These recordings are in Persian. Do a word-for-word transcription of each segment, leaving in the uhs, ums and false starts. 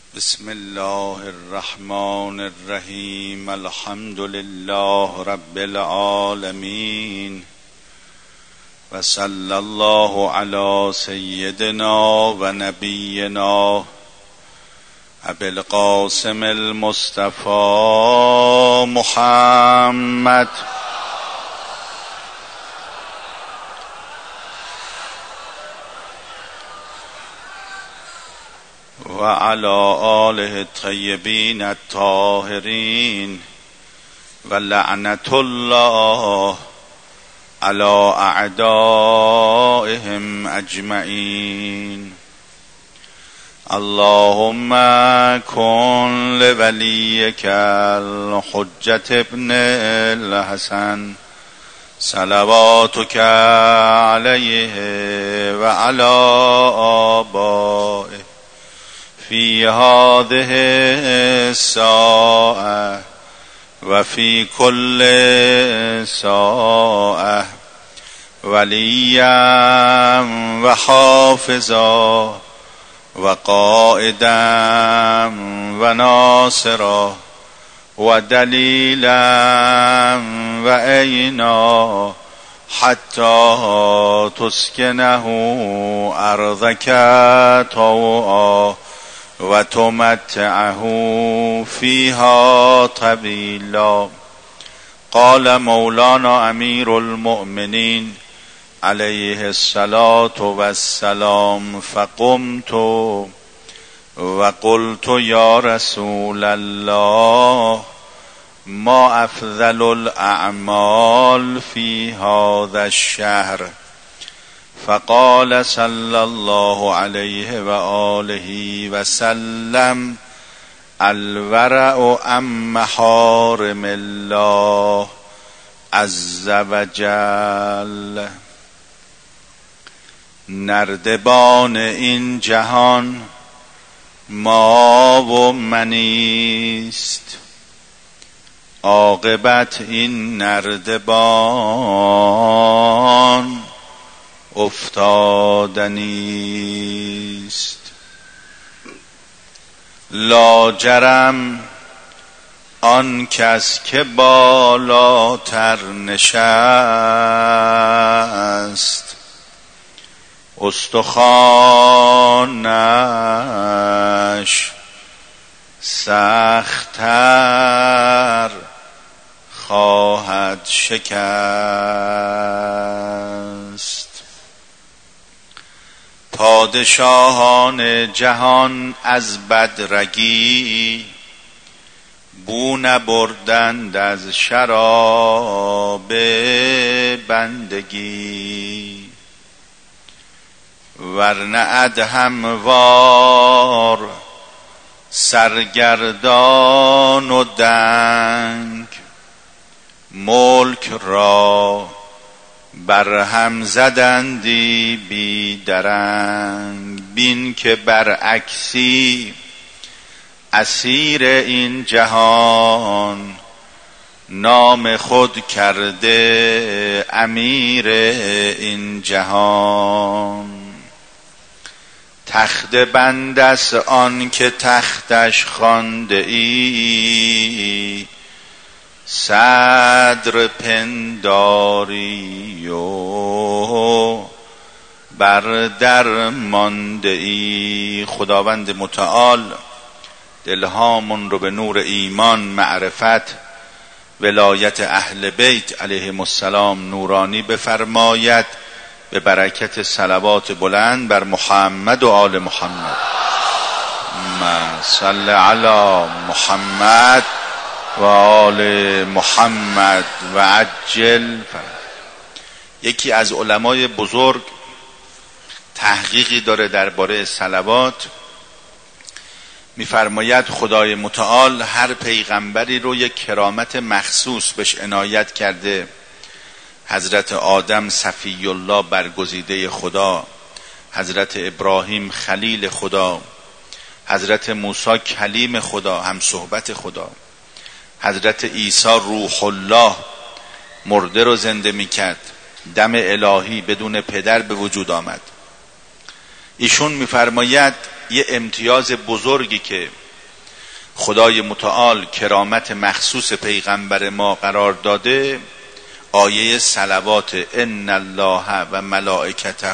بسم الله الرحمن الرحیم. الحمد لله رب العالمین و صلی الله علی سیدنا و نبینا ابی القاسم المصطفى محمد و علی آله الطیبین الطاهرین و لعنت الله علی اعدائهم اجمعین. اللهم کن لولیک الحجة ابن الحسن صلواتک علیه و علی آبائه فی هذه الساعة و فی کل ساعة ولیا و حافظا و قائدا و ناصرا و دلیلا و عینا حتی تسکنه ارضک طوعا و تمتعه فیها طویلا. قال مولانا امیر المؤمنین علیه الصلاة والسلام فقمت و قلت یا رسول الله ما افضل الاعمال فی هذا الشهر؟ فقال صلی الله علیه و آله و سلم الورع عن محارم الله عز و جل. نردبان این جهان ما و منیست، عاقبت این نردبان افتادنیست. لاجرم آن کس که بالاتر نشست استخوانش سخت‌تر خواهد شکست. پادشاهان جهان از بدرگی بو نبردند از شراب بندگی، ورنه ادهموار سرگردان و دنگ ملک را برهم زدندی بی درنگ. بین که برعکسی اسیر این جهان نام خود کرده امیر این جهان. تخت بند است آن که تختش خوانده ای، صدر پنداری و بر در مانده ای. خداوند متعال دلهامون رو به نور ایمان، معرفت، ولایت اهل بیت علیهم السلام نورانی بفرماید به برکت صلوات بلند بر محمد و آل محمد. اللهم صل علی محمد و آل محمد و عجل فرج. یکی از علمای بزرگ تحقیقی داره درباره صلوات، میفرماید خدای متعال هر پیغمبری رو یک کرامت مخصوص بهش عنایت کرده. حضرت آدم صفی الله برگزیده خدا، حضرت ابراهیم خلیل خدا، حضرت موسی کلیم خدا هم صحبت خدا، حضرت عیسی روح الله مرده رو زنده میکرد، دم الهی بدون پدر به وجود آمد. ایشون میفرماید یه امتیاز بزرگی که خدای متعال کرامت مخصوص پیغمبر ما قرار داده آیه صلوات ان الله و ملائکته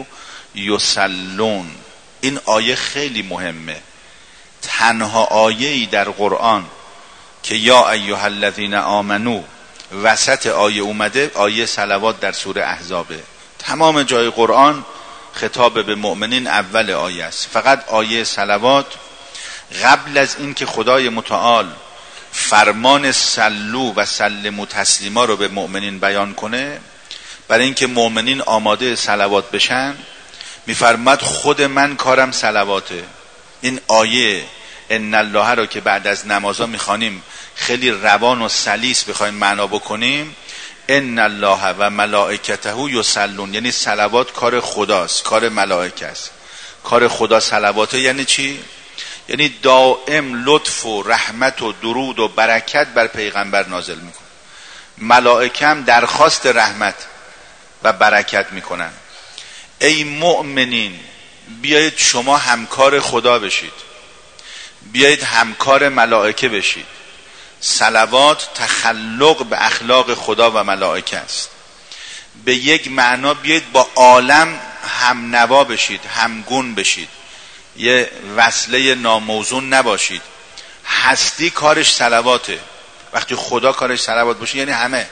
یصلون. این آیه خیلی مهمه، تنها آیه‌ای در قرآن که یا ایها الذین آمنو وسط آیه اومده آیه صلوات در سوره احزابه. تمام جای قرآن خطاب به مؤمنین اول آیه است، فقط آیه صلوات قبل از این که خدای متعال فرمان سلو و سلمو تسلیما رو به مؤمنین بیان کنه، برای اینکه مؤمنین آماده صلوات بشن میفرماد خود من کارم صلواته. این آیه ان الله رو که بعد از نمازا میخوانیم خیلی روان و سلیس بخوایم معنا بکنیم، ان الله و ملائکته یصلون یعنی صلوات کار خداست، کار ملائکه است. کار خدا صلواته یعنی چی؟ یعنی دائم لطف و رحمت و درود و برکت بر پیغمبر نازل میکنه. ملائکه هم درخواست رحمت و برکت میکنن. ای مؤمنین بیایید شما همکار خدا بشید، بیایید همکار ملائکه بشید. صلوات تخلق به اخلاق خدا و ملائکه است. به یک معنا بیایید با عالم هم نوا بشید، همگون بشید، یه وصله ناموزون نباشید. هستی کارش صلواته. وقتی خدا کارش صلوات باشه یعنی همه.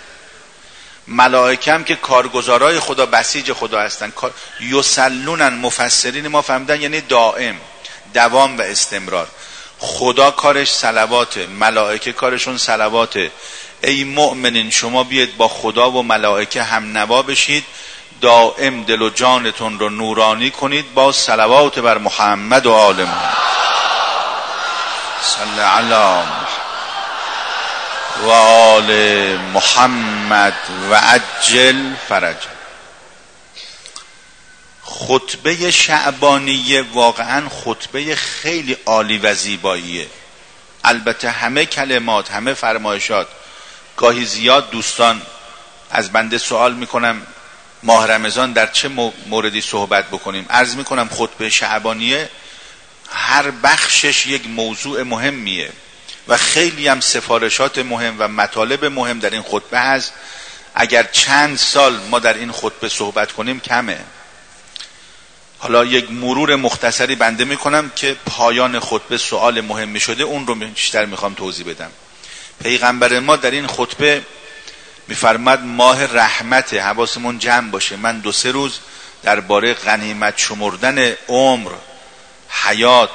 ملائکه هم که کارگزارای خدا، بسیج خدا هستن. یصلونن مفسرین ما فهمیدن یعنی دائم، دوام و استمرار. خدا کارش صلواته، ملائکه کارشون صلواته. ای مؤمنین شما بیاید با خدا و ملائکه هم نوا بشید، دائم دل و جانتون رو نورانی کنید با صلوات بر محمد و آل محمد. صلی علی محمد و آل محمد و عجل فرج. خطبه شعبانیه واقعا خطبه خیلی عالی و زیباییه. البته همه کلمات، همه فرمایشات، گاهی زیاد دوستان از بنده سوال میکنم ماه رمضان در چه موردی صحبت بکنیم. عرض میکنم خطبه شعبانیه هر بخشش یک موضوع مهمیه و خیلی هم سفارشات مهم و مطالب مهم در این خطبه هست. اگر چند سال ما در این خطبه صحبت کنیم کمه. حالا یک مرور مختصری بنده میکنم که پایان خطبه سوال مهمی شده اون رو بیشتر میخوام توضیح بدم. پیغمبر ما در این خطبه میفرماد ماه رحمت، حواسمون جمع باشه. من دو سه روز درباره غنیمت شمردن عمر، حیات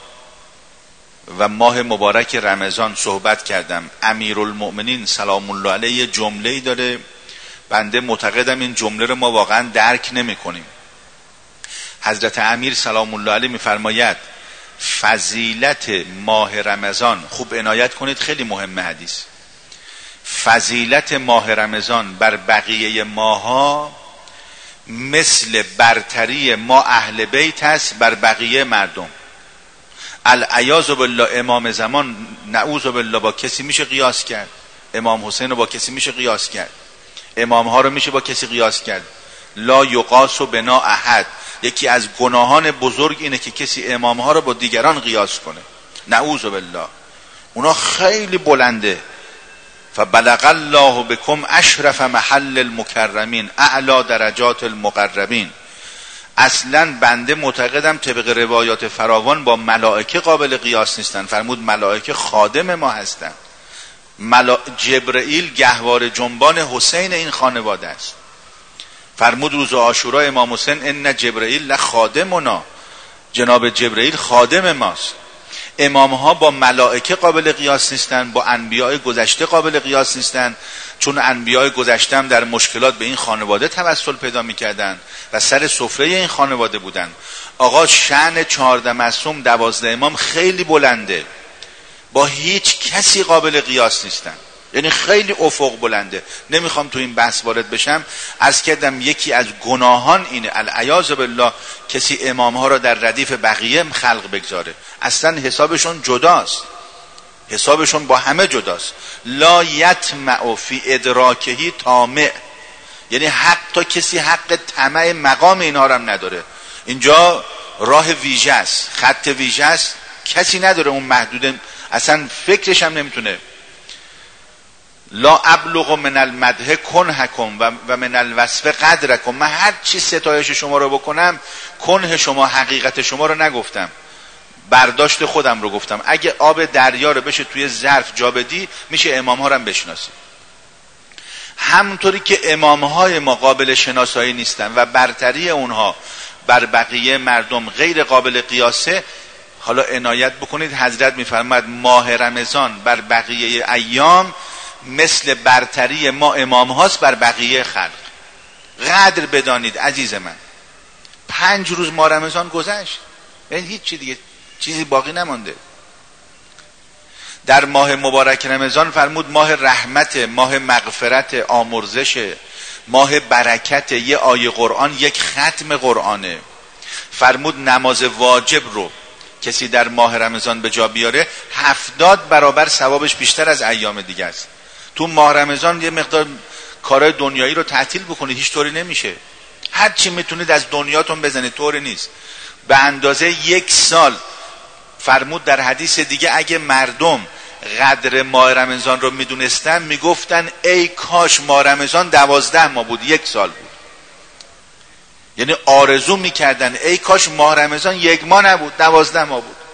و ماه مبارک رمضان صحبت کردم. امیرالمؤمنین سلام الله علیه جمله‌ای داره، بنده معتقدم این جمله رو ما واقعا درک نمی کنیم. حضرت امیر سلام الله علیه میفرماید فضیلت ماه رمضان، خوب عنایت کنید خیلی مهمه حدیث، فضیلت ماه رمضان بر بقیه ماها مثل برتری ما اهل بیت است بر بقیه مردم. العیاذ بالله امام زمان نعوذ بالله با کسی میشه قیاس کرد؟ امام حسین رو با کسی میشه قیاس کرد؟ امام ها رو میشه با کسی قیاس کرد؟ لا یقاس بنا احد. یکی از گناهان بزرگ اینه که کسی امام ها رو با دیگران قیاس کنه، نعوذ بالله. اونا خیلی بلنده. فبلغ الله بكم اشرف محل المکرمین اعلی درجات المقربین. اصلا بنده معتقدم طبق روایات فراوان با ملائکه قابل قیاس نیستن. فرمود ملائکه خادم ما هستند. ملا... جبرئیل گهوار جنبان حسین این خانواده است. فرمود روز عاشورا امام حسین ان جبرئیل لخادمنا، جناب جبرئیل خادم ماست. امام ها با ملائکه قابل قیاس نیستن، با انبیاء گذشته قابل قیاس نیستن، چون انبیاء گذشته هم در مشکلات به این خانواده توسل پیدا میکردن و سر سفره این خانواده بودن. آقا شأن چهارده معصوم دوازده امام خیلی بلنده، با هیچ کسی قابل قیاس نیستن، یعنی خیلی افق بلنده. نمیخوام تو این بحث وارد بشم. عرض کردم یکی از گناهان اینه العیاذ بالله کسی امام ها را در ردیف بقیه خلق بگذاره. اصلا حسابشون جداست، حسابشون با همه جداست. لا یطمع فی ادراکهی طامع، یعنی حق تا کسی حق طمع مقام اینها را هم نداره. اینجا راه ویژه است، خط ویژه است، کسی نداره اون محدوده، اصلا فکرش هم نمیتونه. لا ابلغ من المدح کنهکم و من الوصف قدرکم. من هر چی ستایش شما رو بکنم کنه شما، حقیقت شما رو نگفتم، برداشت خودم رو گفتم. اگه آب دریا رو بشه توی ظرف جا بدی میشه امام ها رو هم بشناسی. همونطوری که امام های ما قابل شناسایی نیستن و برتری اونها بر بقیه مردم غیر قابل قیاسه، حالا عنایت بکنید حضرت میفرماید ماه رمضان بر بقیه ایام مثل برتری ما امام هاست بر بقیه خلق. قدر بدانید عزیز من، پنج روز ماه رمضان گذشت، یعنی هیچ چی دیگه چیزی باقی نمانده. در ماه مبارک رمضان فرمود ماه رحمت، ماه مغفرت، آمرزش، ماه برکت، یه آیه قرآن یک ختم قرآنه. فرمود نماز واجب رو کسی در ماه رمضان به جا بیاره هفتاد برابر ثوابش بیشتر از ایام دیگه است. تو ماه رمضان یه مقدار کارهای دنیایی رو تعطیل بکنید، هیچ طوری نمیشه. هر چی میتونید از دنیاتون بزنید، طوری نیست. به اندازه یک سال فرمود در حدیث دیگه اگه مردم قدر ماه رمضان رو میدونستن میگفتن ای کاش ماه رمضان دوازده ماه بود، یک سال بود. یعنی آرزو میکردن ای کاش ماه رمضان یک ماه نبود، دوازده ماه بود.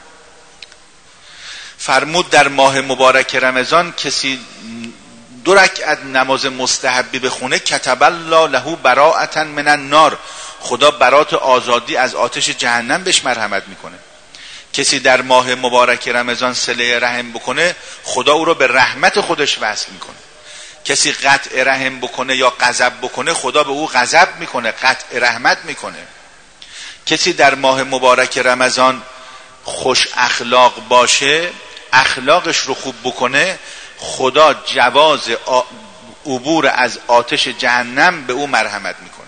فرمود در ماه مبارک رمضان کسی دو رکعت نماز مستحبی بخونه کتب الله له براءة من النار، خدا برات آزادی از آتش جهنم بهش مرحمت میکنه. کسی در ماه مبارک رمضان صله رحم بکنه خدا او رو به رحمت خودش وصل میکنه. کسی قطع رحم بکنه یا غضب بکنه خدا به او غضب میکنه، قطع رحمت میکنه. کسی در ماه مبارک رمضان خوش اخلاق باشه، اخلاقش رو خوب بکنه، خدا جواز عبور از آتش جهنم به او مرحمت میکنه.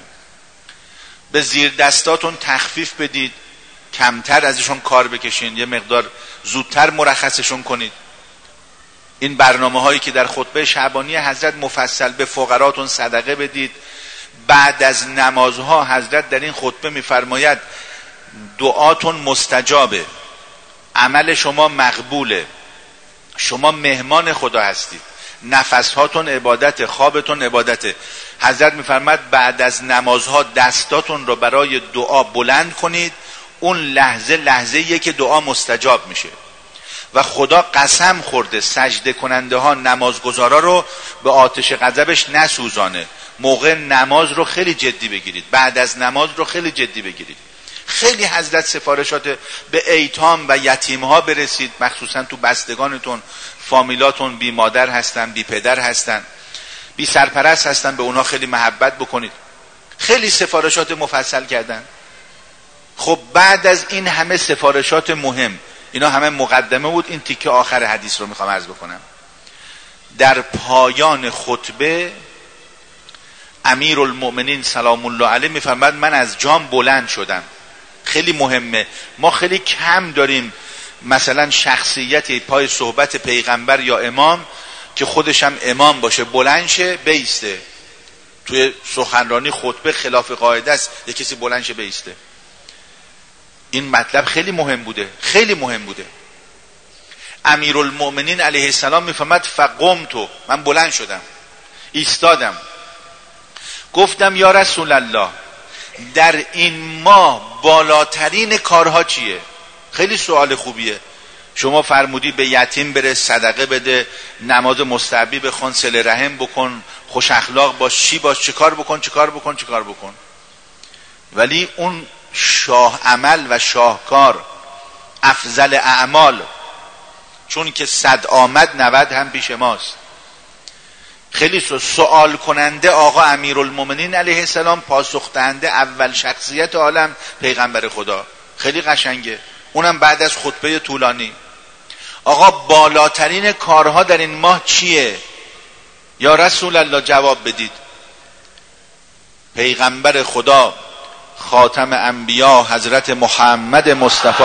به زیر دستاتون تخفیف بدید، کمتر ازشون کار بکشین، یه مقدار زودتر مرخصشون کنید. این برنامه هایی که در خطبه شعبانی حضرت مفصل به فقراتون صدقه بدید. بعد از نمازها حضرت در این خطبه میفرماید دعاتون مستجابه، عمل شما مقبوله، شما مهمان خدا هستید، نفسهاتون عبادت، خوابتون عبادته. حضرت میفرماید بعد از نمازها دستاتون رو برای دعا بلند کنید، اون لحظه لحظه‌ایه که دعا مستجاب میشه و خدا قسم خورده سجده کننده ها نمازگزارا رو به آتش غضبش نسوزانه. موقع نماز رو خیلی جدی بگیرید، بعد از نماز رو خیلی جدی بگیرید. خیلی حضرت سفارشات به ایتام و یتیم ها برسید، مخصوصا تو بستگانتون، فامیلاتون بی مادر هستن، بی پدر هستن، بی سرپرست هستن، به اونها خیلی محبت بکنید. خیلی سفارشات مفصل کردن. خب بعد از این همه سفارشات مهم، اینا همه مقدمه بود، این تیکه آخر حدیث رو میخوام عرض بکنم. در پایان خطبه امیرالمؤمنین سلام الله علیه میفرماید من از جام بلند شدم. خیلی مهمه، ما خیلی کم داریم مثلا شخصیتی پای صحبت پیغمبر یا امام که خودش هم امام باشه بلند شه بیسته. توی سخنرانی خطبه خلاف قاعده است یه کسی بلند شه بیسته. این مطلب خیلی مهم بوده، خیلی مهم بوده. امیرالمؤمنین علیه السلام میفرماد فقمت، من بلند شدم، ایستادم، گفتم یا رسول الله در این ماه بالاترین کارها چیه؟ خیلی سوال خوبیه. شما فرمودی به یتیم بره، صدقه بده، نماز مستحبی بخون، صله رحم بکن، خوش اخلاق باش، چی باش، چه کار بکن، چه کار بکن، چه کار بکن. ولی اون شاه عمل و شاهکار، افضل اعمال، چون که صد آمد نود هم پیش ماست. خیلی سوال کننده آقا امیرالمؤمنین علیه السلام، پاسخ دهنده اول شخصیت عالم پیغمبر خدا. خیلی قشنگه، اونم بعد از خطبه طولانی. آقا بالاترین کارها در این ماه چیه؟ یا رسول الله جواب بدید. پیغمبر خدا خاتم انبیا حضرت محمد مصطفی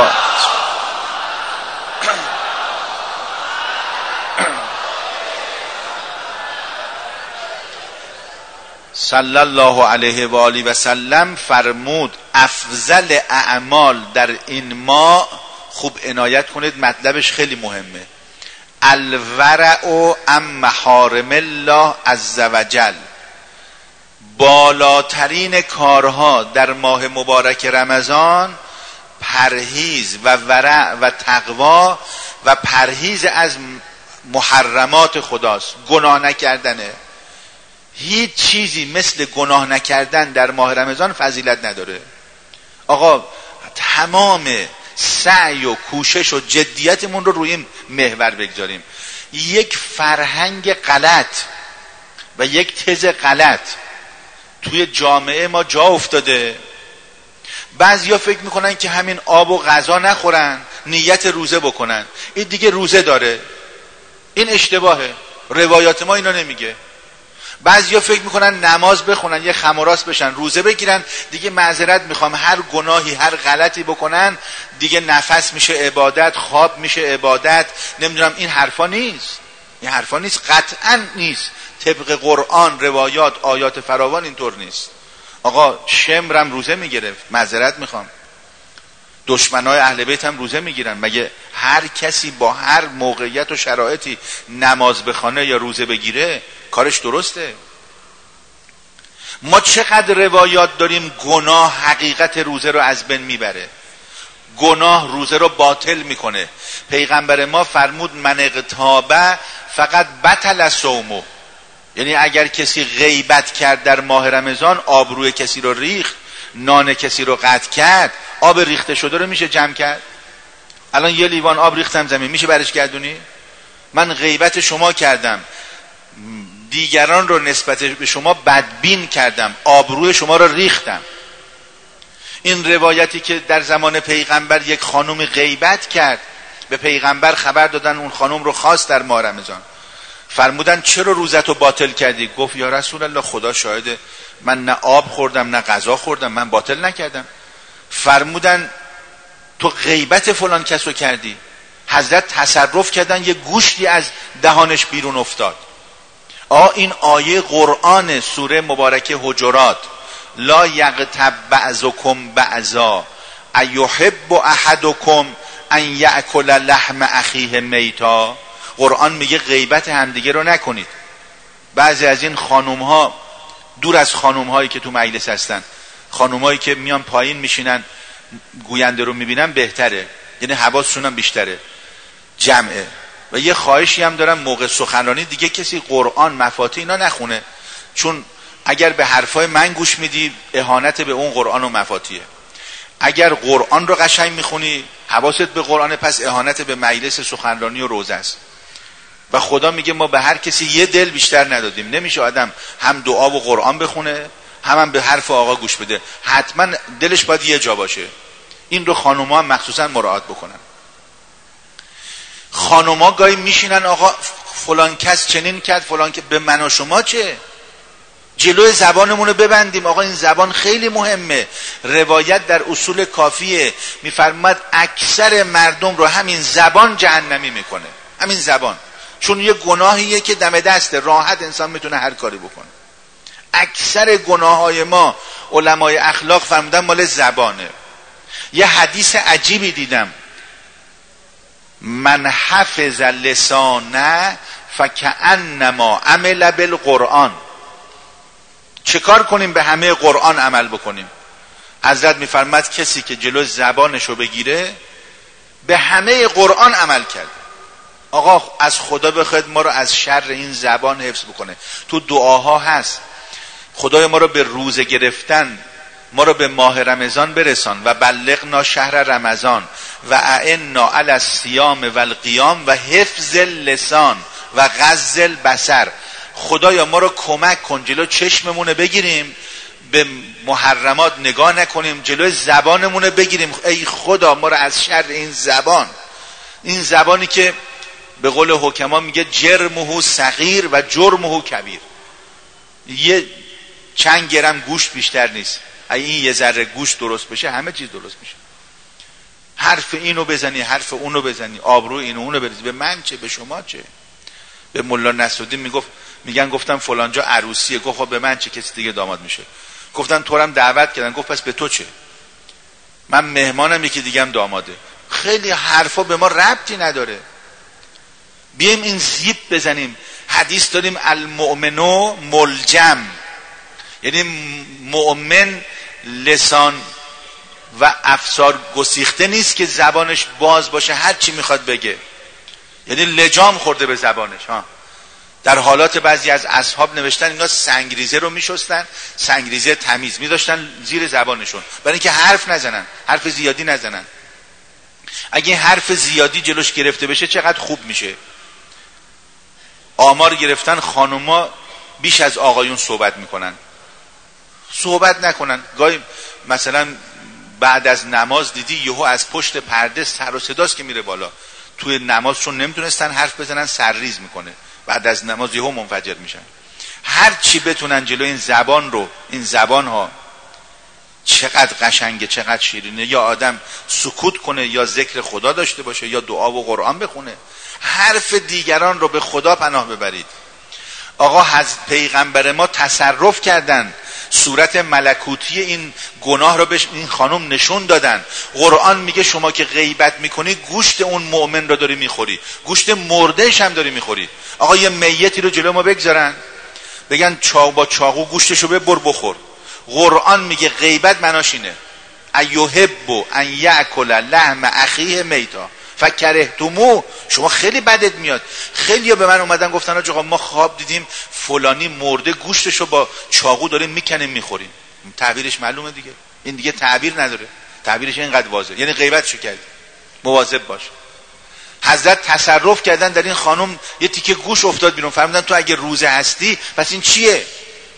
صلی الله علیه و آله و سلم فرمود افضل اعمال در این ماه، خوب عنایت کنید مطلبش خیلی مهمه، الورع عن محارم الله عز وجل، بالاترین کارها در ماه مبارک رمضان پرهیز و ورع و تقوا و پرهیز از محرمات خداست، گناه نکردنه. هیچ چیزی مثل گناه نکردن در ماه رمضان فضیلت نداره. آقا تمام سعی و کوشش و جدیتمون رو روی این محور بگذاریم. یک فرهنگ غلط و یک تز غلط توی جامعه ما جا افتاده. بعضیا فکر میکنن که همین آب و غذا نخورن نیت روزه بکنن، این دیگه روزه داره. این اشتباهه، روایات ما اینا نمیگه. بعضیا فکر میکنن نماز بخونن یه خم و راست بشن روزه بگیرن دیگه معذرت میخوام هر گناهی هر غلطی بکنن دیگه نفس میشه عبادت، خواب میشه عبادت، نمیدونم. این حرفا نیست، این حرفا نیست، قطعا نیست. طبق قرآن، روایات، آیات فراوان اینطور نیست. آقا شمرم روزه میگرفت، معذرت میخوام، دشمنای اهل بیت هم روزه میگیرن. مگه هر کسی با هر موقعیت و شرایطی نماز بخونه یا روزه بگیره کارش درسته؟ ما چقدر روایات داریم گناه حقیقت روزه رو از بین میبره، گناه روزه رو باطل میکنه. پیغمبر ما فرمود من اغتابه فقط بطل صومه، یعنی اگر کسی غیبت کرد در ماه رمضان، آبروی کسی رو ریخت، نان کسی رو قطع کرد، آب ریخته شده رو میشه جمع کرد؟ الان یه لیوان آب ریختم زمین، میشه برش گردونی؟ من غیبت شما کردم، دیگران رو نسبت به شما بدبین کردم، آبروی شما رو ریختم. این روایتی که در زمان پیغمبر یک خانم غیبت کرد، به پیغمبر خبر دادن، اون خانم رو خواست در ماه رمضان، فرمودن چرا روزتو باطل کردی؟ گفت یا رسول الله خدا شاهده من نه آب خوردم نه غذا خوردم، من باطل نکردم. فرمودن تو غیبت فلان کسو کردی. حضرت تصرف کردن، یه گوشتی از دهانش بیرون افتاد. آ این آیه قرآن سوره مبارکه حجرات، لا یغتب بعضکم بعضا ایحب احدکم ان یأکل لحم اخیه میتا. قرآن میگه غیبت همدیگه رو نکنید. بعضی از این خانوم ها، دور از خانوم هایی که تو مجلس هستن، خانوم هایی که میان پایین میشینن گوینده رو میبینن بهتره، یعنی حواسشون هم بیشتره، جمعه. و یه خواهشی هم دارم موقع سخنرانی دیگه کسی قرآن مفاتیح اینا نخونه، چون اگر به حرفای من گوش میدی اهانت به اون قرآن و مفاتیحه. اگر قرآن رو قشنگ میخونی حواست به قرآن، پس اهانت به مجلس سخنرانی و روزه است. و خدا میگه ما به هر کسی یه دل بیشتر ندادیم. نمیشه آدم هم دعا و قرآن بخونه هم, هم به حرف آقا گوش بده، حتما دلش باید یه جا باشه. این رو خانوما هم مخصوصا مراعات بکنن. خانوما گاهی میشینن آقا فلان کس چنین کرد، فلان که به من و شما چه؟ جلوی زبانمون رو ببندیم. آقا این زبان خیلی مهمه. روایت در اصول کافیه میفرماد اکثر مردم رو همین زبان جهنمی میکنه، همین زبان، چون یه گناهیه که دم دسته، راحت انسان میتونه هر کاری بکنه. اکثر گناه های ما علمای اخلاق فرمودن مال زبانه. یه حدیث عجیبی دیدم، من حفظ لسانه فکأنما عمل بالقرآن. چه کار کنیم به همه قرآن عمل بکنیم؟ حضرت میفرماد کسی که جلو زبانشو بگیره به همه قرآن عمل کرده. آقا از خدا بخواید ما رو از شر این زبان حفظ بکنه. تو دعاها هست خدای ما رو به روزه گرفتن، ما رو به ماه رمضان برسان و بلغنا شهر رمضان و اعنا علی الصیام و القیام و حفظ اللسان و غض البصر. خدایا ما رو کمک کن جلو چشممونه بگیریم، به محرمات نگاه نکنیم، جلو زبانمونه بگیریم. ای خدا ما رو از شر این زبان، این زبانی که به قول حکما میگه جرمه صغیر و جرمه کبیر، یه چند گرم گوشت بیشتر نیست. اگه این یه ذره گوشت درست بشه همه چیز درست میشه. حرف اینو بزنی حرف اونو بزنی، آبرو اینو اونو بریزی، به من چه به شما چه؟ به مولا نصرالدین میگفت، میگن گفتم فلانجا عروسیه، گفت خب به من چه، کسی دیگه داماد میشه. گفتن تو رو هم دعوت کردن، گفت پس به تو چه؟ من مهمانم، یکی دیگه هم داماده. خیلی حرفا به ما ربطی نداره. بیایم این زیب بزنیم. حدیث داریم المؤمنو ملجم، یعنی مؤمن لسان و افسار گسیخته نیست که زبانش باز باشه هر چی میخواد بگه، یعنی لجام خورده به زبانش. ها در حالات بعضی از اصحاب نوشتن اینا سنگریزه رو میشستن، سنگریزه تمیز میداشتن زیر زبانشون برای اینکه حرف نزنن، حرف زیادی نزنن. اگه این حرف زیادی جلوش گرفته بشه چقدر خوب میشه. آمار گرفتن خانوما بیش از آقایون صحبت میکنن. صحبت نکنن. گاهی مثلا بعد از نماز دیدی یهو از پشت پرده سر و صداست که میره بالا. توی نماز چون نمیتونستن حرف بزنن سرریز میکنه، بعد از نماز یهو منفجر میشن. هر چی بتونن جلو این زبان رو، این زبان ها چقدر قشنگه، چقدر شیرینه. یا آدم سکوت کنه، یا ذکر خدا داشته باشه، یا دعا و قرآن بخونه. حرف دیگران رو به خدا پناه ببرید. آقا حضرت پیغمبر ما تصرف کردن، صورت ملکوتی این گناه رو به این خانم نشون دادن. قرآن میگه شما که غیبت میکنی گوشت اون مؤمن رو داری میخوری، گوشت مردهش هم داری میخوری. آقا یه میتی رو جلو ما بگذارن بگن چاقو با چاقو گوشتشو ببر بخور. قرآن میگه غیبت معناش اینه ایحب ان یاکل لحم اخیه میتا فکرهتموه. شما خیلی بدت میاد. خیلی به من اومدن گفتن آقا ما خواب دیدیم فلانی مرده گوشتشو با چاقو داریم میکنیم میخوریم. تعبیرش معلومه دیگه، این دیگه تعبیر نداره، تعبیرش اینقدر واضحه، یعنی غیبتشو کرد. مواظب باش. حضرت تصرف کردن در این خانم، یه تیکه گوش افتاد بیرون، فرمودن تو اگه روزه هستی پس این چیه؟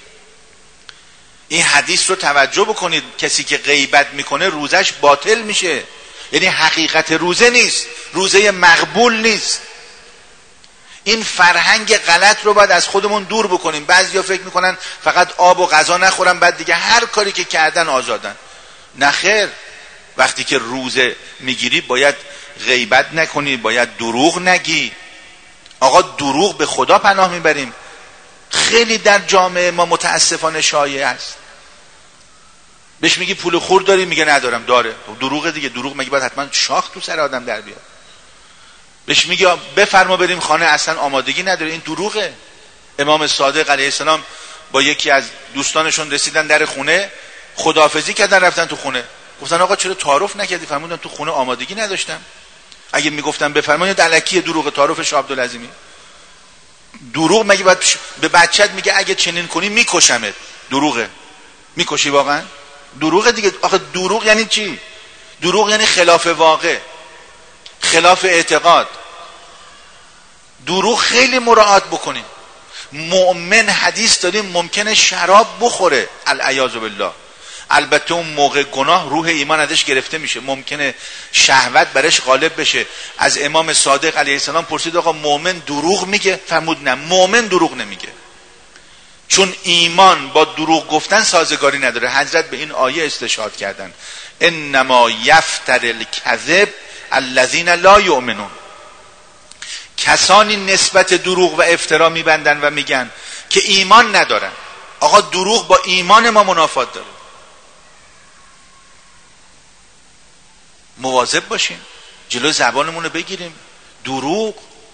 این حدیث رو توجه بکنید. کسی که غیبت میکنه روزش باطل میشه، یعنی حقیقت روزه نیست، روزه مقبول نیست. این فرهنگ غلط رو باید از خودمون دور بکنیم. بعضیا فکر میکنن فقط آب و غذا نخورن بعد دیگه هر کاری که کردن آزادن. نه خیر، وقتی که روزه میگیری باید غیبت نکنی، باید دروغ نگی. آقا دروغ به خدا پناه میبریم. خیلی در جامعه ما متاسفانه شایع است. بهش میگی پول خور داری، میگه ندارم. داره. دروغه دیگه. دروغ مگه باید حتما شاخ تو سر آدم در بیاد؟ بهش میگه بفرما بریم خانه، اصلا آمادگی نداره. این دروغه. امام صادق علیه السلام با یکی از دوستانشون رسیدن در خونه، خداحافظی کردن، رفتن تو خونه. گفتن آقا چرا تعارف نکردی؟ فرمودن تو خونه آمادگی نداشتم. اگه میگفتن بفرمایید الکی دروغ. تعارف شاه عبدالعظیمی. دروغ مگه باید به بچت میگه اگه چنین کنی میکشمت؟ دروغه. میکشی واقعا؟ دروغه دیگه. آخه دروغ یعنی چی؟ دروغ یعنی خلاف واقع، خلاف اعتقاد. دروغ خیلی مراعات بکنیم. مؤمن حدیث داریم ممکنه شراب بخوره، العیاذ بالله. البته اون موقع گناه روح ایمان ازش گرفته میشه، ممکنه شهوت برش غالب بشه. از امام صادق علیه السلام پرسید آقا مؤمن دروغ میگه؟ فرمود نه، مؤمن دروغ نمیگه، چون ایمان با دروغ گفتن سازگاری نداره. حضرت به این آیه استشهاد کردن انما یفتر الکذب الذین لا یؤمنون. کسانی نسبت دروغ و افترا میبندن و میگن که ایمان ندارن. آقا دروغ با ایمان ما منافات داره. مواظب باشیم، جلو زبانمون رو بگیریم. دروغ،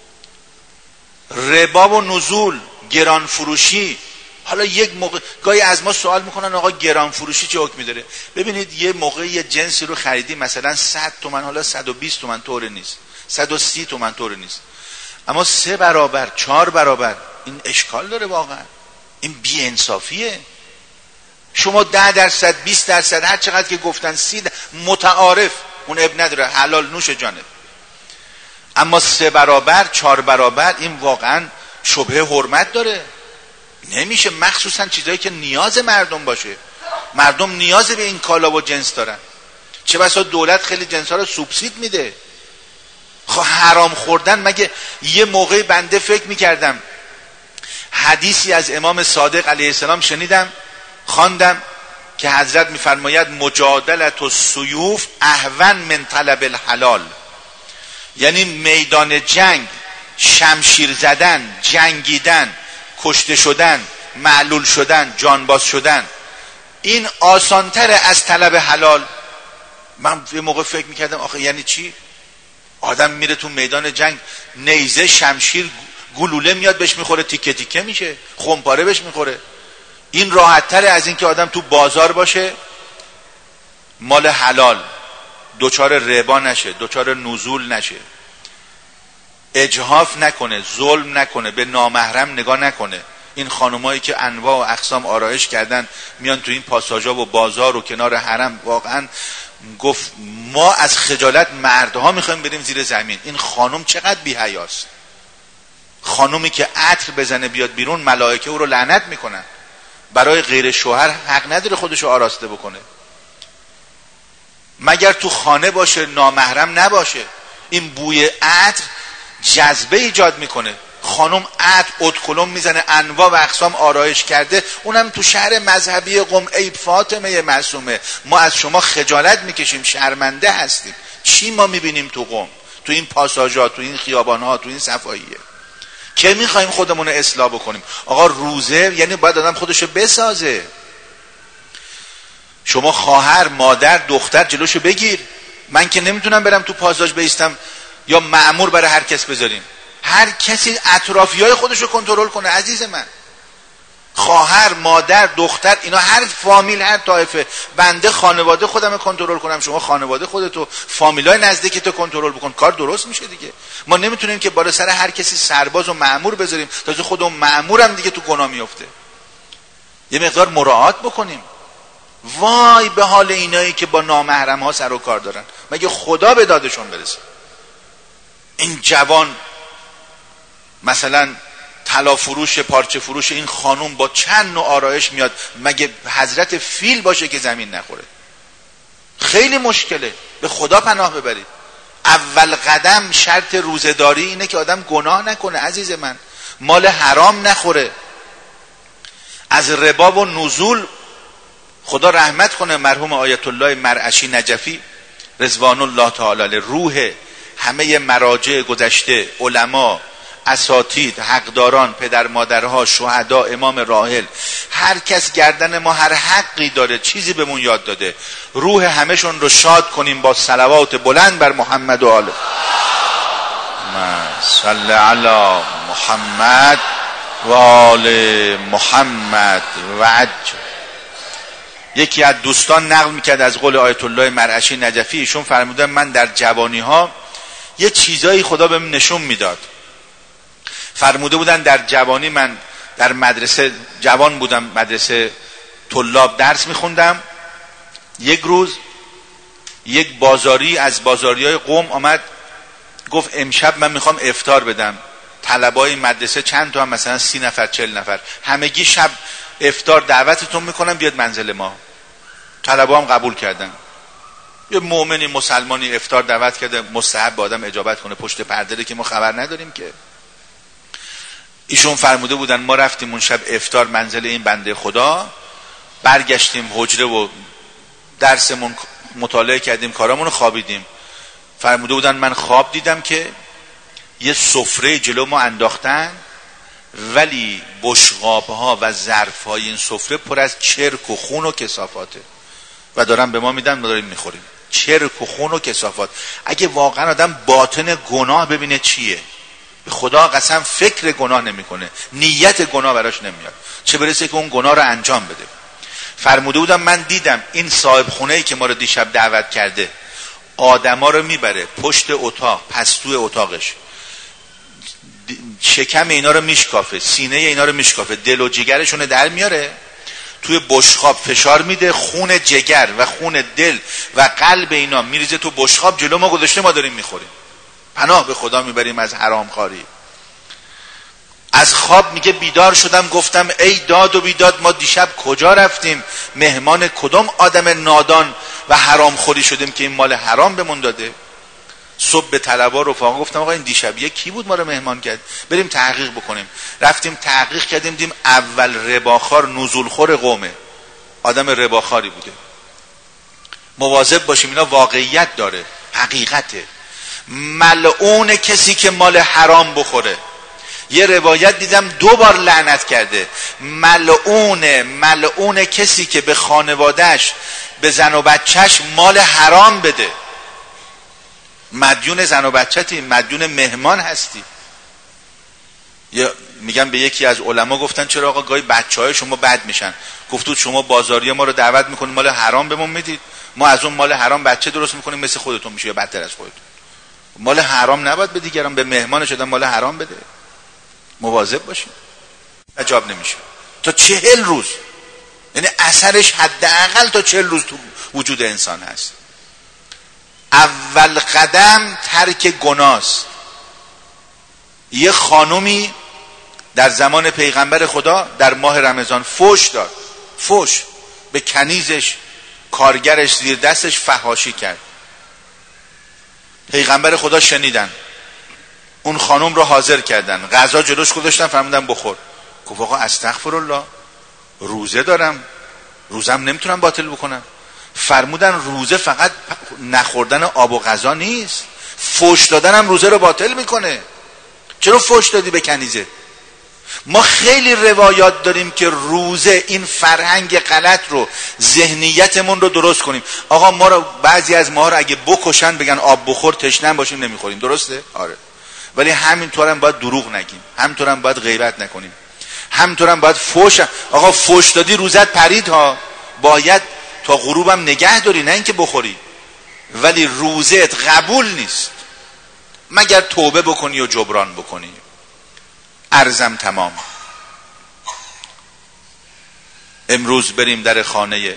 ربا و نزول، گران فروشی. حالا یک موقع گاهی از ما سوال میکنن آقا گران فروشی چه حکمی داره؟ ببینید یه موقع یه جنسی رو خریدی مثلا صد تومن، حالا صد و بیست تومن طور نیست، صد و سی تومن طور نیست، اما سه برابر، چهار برابر، این اشکال داره واقعا. این بی انصافیه. شما ده درصد، بیست درصد، هر چقدر که گفتن، سی متعارف، اون اب نداره، حلال نوش جانه. اما سه برابر، چهار برابر، این واقعا شبهه حرمت داره. نمیشه، مخصوصا چیزایی که نیاز مردم باشه. مردم نیاز به این کالا و جنس دارن. چه بسا دولت خیلی جنس ها رو سوبسید میده. خب حرام خوردن مگه؟ یه موقع بنده فکر میکردم حدیثی از امام صادق علیه السلام شنیدم، خواندم که حضرت میفرماید مجادلت السیوف اهون من طلب الحلال. یعنی میدان جنگ، شمشیر زدن، جنگیدن، کشته شدن، معلول شدن، جانباز شدن، این آسانتر از طلب حلال. من یه موقع فکر میکردم آخه یعنی چی؟ آدم میره تو میدان جنگ، نیزه، شمشیر، گلوله میاد بهش میخوره، تیکه تیکه میشه، خمپاره بهش میخوره. این راحت تره از این که آدم تو بازار باشه، مال حلال، دوچار ربا نشه، دوچار نزول نشه، اجحاف نکنه، ظلم نکنه، به نامحرم نگاه نکنه. این خانمایی که انواع و اقسام آرایش کردن میان تو این پاساژا و بازار و کنار حرم، واقعا گفت ما از خجالت مردها میخوایم بریم زیر زمین. این خانم چقدر بی حیاست. خانومی که عطر بزنه بیاد بیرون ملائکه او رو لعنت میکنن. برای غیر شوهر حق نداره خودشو آراسته بکنه، مگر تو خانه باشه، نامحرم نباشه. این بوی عطر جذبه ایجاد میکنه. خانم عطر ادکلم میزنه، انواع و اقسام آرایش کرده، اونم تو شهر مذهبی قم. ای فاطمه معصومه، ما از شما خجالت میکشیم، شرمنده هستیم. چی ما میبینیم تو قم، تو این پاساژها، تو این خیابانها، تو این صفاییه؟ که میخوایم خودمون رو اصلاح بکنیم. آقا روزه یعنی باید آدم خودشو بسازه. شما خواهر، مادر، دختر جلوشو بگیر. من که نمیتونم برم تو پاساژ بیستم یا مأمور برای هر کس بذاریم. هر کسی اطرافیای خودشو کنترل کنه عزیز من. خواهر، مادر، دختر، اینا هر فامیل، هر طایفه. بنده خانواده خودم کنترل کنم، شما خانواده خودتو، فامیلای نزدیکتو کنترل بکن، کار درست میشه دیگه. ما نمیتونیم که بالا سر هر کسی سرباز و مأمور بذاریم، تازه خودمون مأمورم دیگه تو گناه میفته. یه مقدار مراعات بکنیم. وای به حال اینایی که با نامحرم ها سر و کار دارن، مگه خدا به دادشون برسه؟ این جوان مثلا طلا فروش، پارچه فروش، این خانوم با چند نوع آرایش میاد، مگه حضرت فیل باشه که زمین نخوره؟ خیلی مشکله. به خدا پناه ببرید. اول قدم شرط روزه‌داری اینه که آدم گناه نکنه عزیز من، مال حرام نخوره، از ربا و نزول. خدا رحمت کنه مرحوم آیت الله مرعشی نجفی رضوان الله تعالی، روح همه مراجع گذشته، علما، اساتید، حقداران، پدر مادرها، شهدا، امام راحل، هر کس گردن ما هر حقی داره چیزی بهمون یاد داده. روح همشون رو شاد کنیم با صلوات بلند بر محمد و آله. صل علی محمد و آل محمد و عجل. یکی از دوستان نقل میکرد از قول آیت الله مرعشی نجفی، ایشون فرمودن من در جوانی ها یه چیزایی خدا بهم نشون میداد. فرموده بودن در جوانی من در مدرسه جوان بودم، مدرسه طلاب درس میخوندم. یک روز یک بازاری از بازاریای قم آمد گفت امشب من میخوام افطار بدم. طلبای مدرسه چند تا هم، مثلا سی نفر چل نفر، همگی شب افطار دعوتتون میکنم بیاد منزل ما. طلبا هم قبول کردن. یه مؤمنی مسلمانی افطار دعوت کرده، مستحب آدم اجابت کنه، پشت پرده که ما خبر نداریم که. ایشون فرموده بودن ما رفتیم اون شب افطار منزل این بنده خدا، برگشتیم حجره و درسمون مطالعه کردیم، کارامون رو خوابیدیم. فرموده بودن من خواب دیدم که یه سفره جلو ما انداختن، ولی بشقاب ها و ظرف های این سفره پر از چرک و خون و کثافاته و دارن به ما میدن، ما داریم میخوریم. چرک و خون و کثافات. اگه واقعا آدم باطن گناه ببینه چیه، به خدا قسم فکر گناه نمیکنه، نیت گناه براش نمیاد، چه برسه که اون گناه رو انجام بده. فرموده بودم من دیدم این صاحب خونه‌ای که ما رو دیشب دعوت کرده آدما رو میبره پشت اتاق، پستوی اتاقش، شکم اینا رو میشکافه، سینه اینا رو میشکافه، دل و جگرشون رو در میاره، توی بشقاب فشار میده، خون جگر و خون دل و قلب اینا میریزه تو بشقاب، جلو ما گذاشته، ما داریم میخوریم. پناه به خدا میبریم از حرام خاری. از خواب میگه بیدار شدم، گفتم ای داد و بیداد، ما دیشب کجا رفتیم؟ مهمان کدوم آدم نادان و حرام خوری شدیم که این مال حرام بمون داده؟ صبح به طلبا رفاقا گفتم آقا این دیشبیه کی بود ما رو مهمان کرد؟ بریم تحقیق بکنیم. رفتیم تحقیق کردیم، دیم اول رباخوار نزولخور قومه، آدم رباخواری بوده. مواظب باشیم، اینا واقعیت داره، حقیقته. ملعون کسی که مال حرام بخوره. یه روایت دیدم دو بار لعنت کرده. ملعون ملعون کسی که به خانوادهش به زن و بچهش مال حرام بده. مدیون زن و بچه‌تی، مدیون مهمان هستی. یا میگم به یکی از علما گفتن چرا آقا گاهی بچهای شما بد میشن؟ گفتود شما بازاری ما رو دعوت میکنید مال حرام بهمون میدید، ما از اون مال حرام بچه درست میکنیم مثل خودتون میشه یا بدتر از خودتون. مال حرام نباید به دیگران، به مهمان شدن مال حرام بده. مواظب باشید. عجب نمیشه تا چهل روز، یعنی اثرش حداقل تا چهل روز تو وجود انسان هست. اول قدم ترک گناست. یه خانومی در زمان پیغمبر خدا در ماه رمضان فوش داد، فوش به کنیزش، کارگرش، زیر دستش فحاشی کرد. پیغمبر خدا شنیدن، اون خانم رو حاضر کردن، غذا جلوش گذاشتن، فرمودن بخور. گفت آقا استغفرالله، روزه دارم، روزم نمیتونم باطل بکنم. فرمودن روزه فقط نخوردن آب و غذا نیست، فوش دادن هم روزه رو باطل میکنه. چرا فوش دادی به کنیزه؟ ما خیلی روایات داریم که روزه این فرهنگ غلط رو، ذهنیتمون رو درست کنیم. آقا ما رو، بعضی از ما رو اگه بکشن بگن آب بخور تشنه باشیم نمیخوریم، درسته؟ آره. ولی همینطور هم باید دروغ نگیم، همینطور هم باید غیبت نکنیم، همینطور هم باید فوش. آقا فوش دادی روزت پرید ها، باید تا غروبم نگه داری، نه اینکه بخوری. ولی روزت قبول نیست مگر توبه بکنی و جبران بکنی. عرضم تمام. امروز بریم در خانه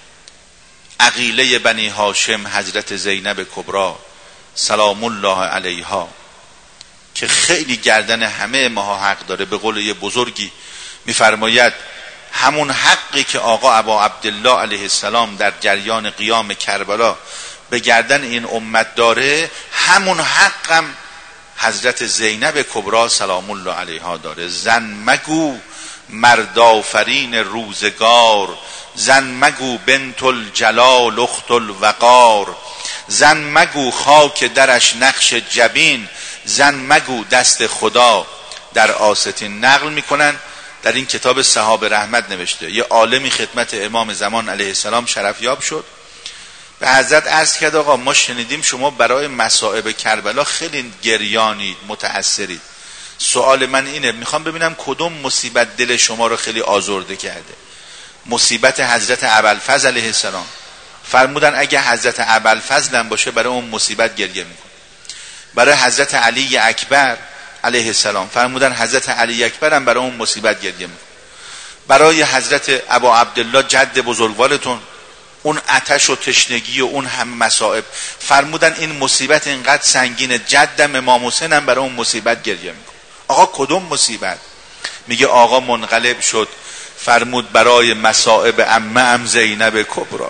عقیله بنی هاشم حضرت زینب کبرا سلام الله علیها که خیلی گردن همه ما حق داره. به قول یه بزرگی میفرماید همون حقی که آقا ابا عبدالله علیه السلام در جریان قیام کربلا به گردن این امت داره، همون حقم حضرت زینب کبرا سلام الله علیها داره. زن مگو مردآفرین روزگار، زن مگو بنت الجلال اخت الوقار، زن مگو خاک درش نقش جبین، زن مگو دست خدا در آستین. نقل میکنن در این کتاب صحابه رحمت نوشته، یه عالمی خدمت امام زمان علیه السلام شرفیاب شد، به حضرت عرض کرد آقا ما شنیدیم شما برای مصائب کربلا خیلی گریانید، متأثرید. سوال من اینه، میخوام ببینم کدوم مصیبت دل شما رو خیلی آزرده کرده. مصیبت حضرت ابوالفضل علیه السلام. فرمودن اگه حضرت ابوالفضل هم باشه برای اون مصیبت گریه میکنه. برای حضرت علی اکبر علیه السلام فرمودن حضرت علی اکبر هم برای اون مصیبت گریه میکنه. برای حضرت ابا عبدالله جد بزرگوارتون اون آتش و تشنگی و اون هم مصائب، فرمودن این مصیبت اینقدر سنگینه، جدم امام حسین هم برای اون مصیبت گریه میکنه. آقا کدوم مصیبت؟ میگه آقا منقلب شد، فرمود برای مصائب عمه ام زینب کبرا.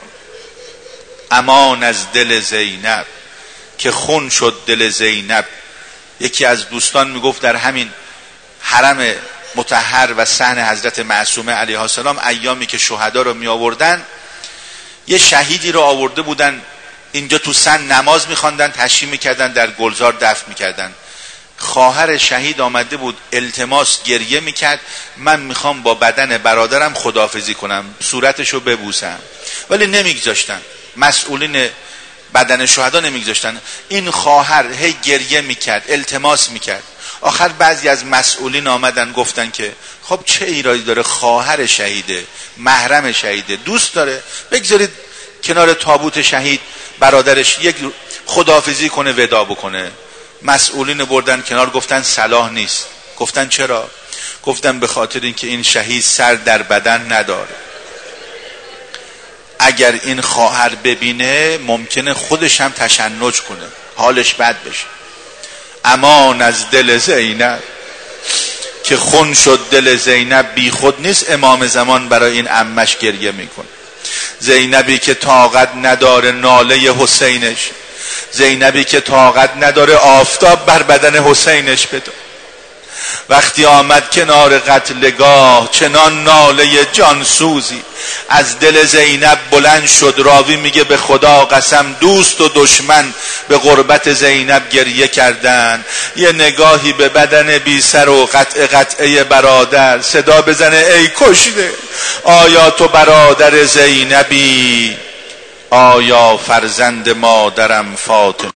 امان از دل زینب که خون شد دل زینب. یکی از دوستان میگفت در همین حرم مطهر و صحن حضرت معصومه علیها السلام ایامی که شهدا رو می آوردن، یه شهیدی رو آورده بودن اینجا تو سن نماز میخواندن، تشییع میکردن، در گلزار دفن میکردن. خواهر شهید آمده بود التماس گریه میکرد، من میخوام با بدن برادرم خداحافظی کنم، صورتشو ببوسم، ولی نمیگذاشتن، مسئولین بدن شهدا نمیگذاشتن. این خواهر هی گریه میکرد، التماس میکرد. آخر بعضی از مسئولین آمدن گفتن که خب چه ایرادی داره، خواهر شهیده، محرم شهیده، دوست داره، بگذارید کنار تابوت شهید برادرش یک خداحافظی کنه، ودا بکنه. مسئولین بردن کنار، گفتن صلاح نیست. گفتن چرا؟ گفتن به خاطر اینکه این شهید سر در بدن نداره، اگر این خواهر ببینه ممکنه خودش هم تشنج کنه، حالش بد بشه. امان از دل زینب که خون شد دل زینب. بی خود نیست امام زمان برای این عمش گریه میکنه. زینبی که طاقت نداره ناله حسینش، زینبی که طاقت نداره آفتاب بر بدن حسینش بده. وقتی آمد کنار قتلگاه چنان ناله جانسوزی از دل زینب بلند شد. راوی میگه به خدا قسم دوست و دشمن به قربت زینب گریه کردن. یه نگاهی به بدن بی سر و قطع قطعه برادر، صدا بزنه ای کشته، آیا تو برادر زینبی؟ آیا فرزند مادرم فاطمه